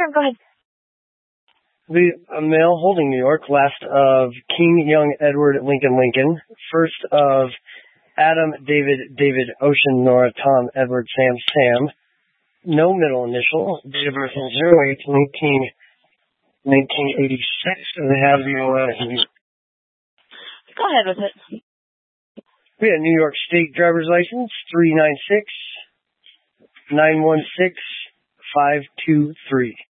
confirm. Go ahead. A male holding New York. Last of King, Young, Edward, Lincoln, Lincoln. First of Adam, David, Ocean, Nora, Tom, Edward, Sam. No middle initial. Date of birth on 08/1986. And they have the Go ahead with it. We have New York State driver's license 396-916-523.